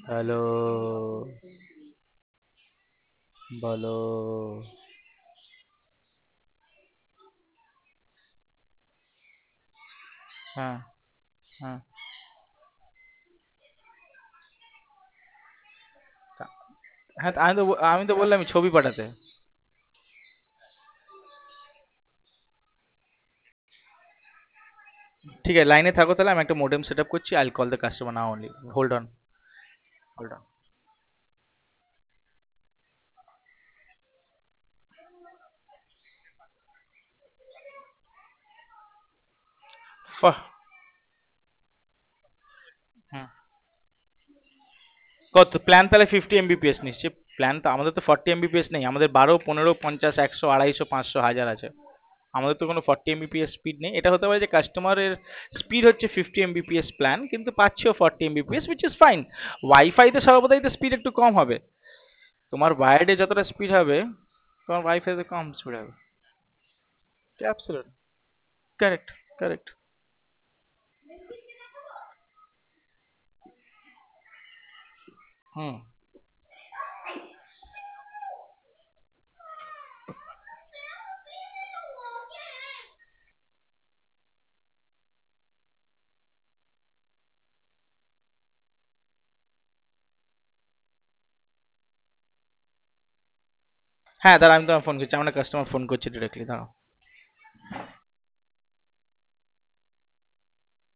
Hello, বলো। হ্যাঁ, হ্যাঁ। হ্যাঁ, আমি তো বললাম ছবি পাঠাতে। ঠিক আছে, লাইনে থাকো তাহলে, আমি একটা মোডেম সেট আপ করছি। I'll call the customer now only. Hold on, hold on. Hmm. কত প্ল্যান তাহলে? 50 Mbps নিশ্চয় প্ল্যান। তো আমাদের তো 40 Mbps নেই, আমাদের 12, 15, 50, 100, 250, 500, 1000 আছে। আমাদের তো কোনো 40 Mbps স্পিড নেই। এটা হতে পারে যে কাস্টমারের স্পিড হচ্ছে 50 Mbps প্ল্যান, কিন্তু পাচ্ছেও 40 Mbps, উইচ ইজ ফাইন। ওয়াইফাইতে সর্বদাই স্পিড একটু কম হবে। তোমার ওয়্যার্ডে যতটা স্পিড হবে, তোমার ওয়াইফাইতে কম স্পিড হবে। Absolute, correct, correct. হুম। হ্যাঁ, দাঁড়া, আমি তোমার ফোন করছি, আমার কাস্টমার ফোন করছে ডিরেক্টলি, দাঁড়াও।